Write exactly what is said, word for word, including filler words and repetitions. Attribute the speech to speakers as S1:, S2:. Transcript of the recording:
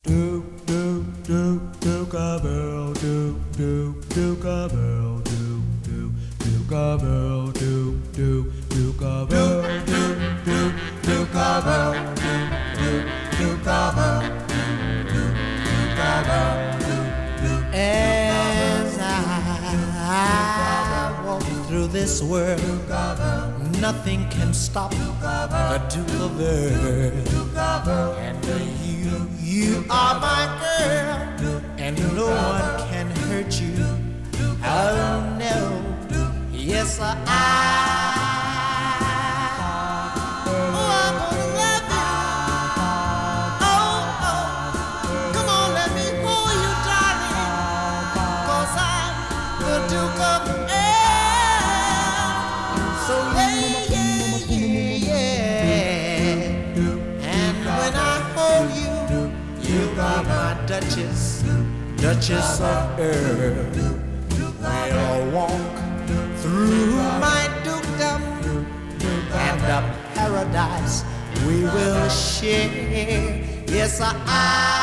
S1: Do do do do cowbell do do do cowbell do do do cowbell do do do cowbell do do do cowbell do do cowbell do do cowbell do do.
S2: As I walk through this world, nothing can stop the Duke of Earth. And you, you are my girl, and no one can hurt you. Oh no, yes I. Oh, I'm gonna love you. Oh, oh, come on, let me hold you, darling, 'cause I'm the Duke of Earth. So yeah, yeah, yeah, yeah. And when I hold you, you are my Duchess, Duchess of Earth. We'll walk through my dukedom, and the paradise we will share. Yes, I.